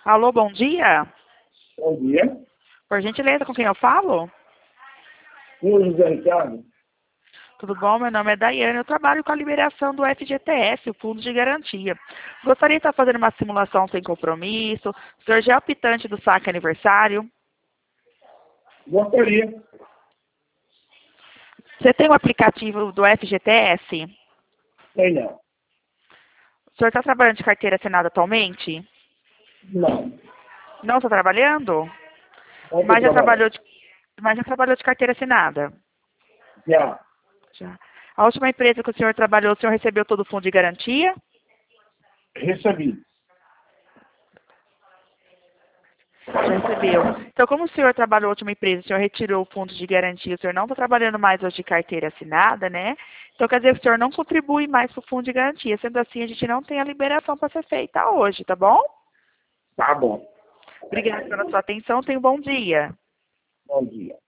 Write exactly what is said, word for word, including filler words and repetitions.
Alô, bom dia. Bom dia. Por gentileza, com quem eu falo? Senhor José Ricardo. Tudo bom? Meu nome é Daiane. Eu trabalho com a liberação do F G T S, o Fundo de Garantia. Gostaria de estar fazendo uma simulação sem compromisso. O senhor já é optante do saque aniversário? Gostaria. Você tem o aplicativo do F G T S? Tem não. O senhor está trabalhando de carteira assinada atualmente? Não. Não está trabalhando? Não Mas já estou trabalhando. trabalhou de, mas já trabalhou de carteira assinada? Já. Já. A última empresa que o senhor trabalhou, o senhor recebeu todo o fundo de garantia? Recebi. Já recebeu. Então, como o senhor trabalhou na última empresa, o senhor retirou o fundo de garantia, o senhor não está trabalhando mais hoje de carteira assinada, né? Então, quer dizer que o senhor não contribui mais para o fundo de garantia. Sendo assim, a gente não tem a liberação para ser feita hoje, tá bom? Tá bom. Obrigada pela sua atenção. Tenha um bom dia. Bom dia.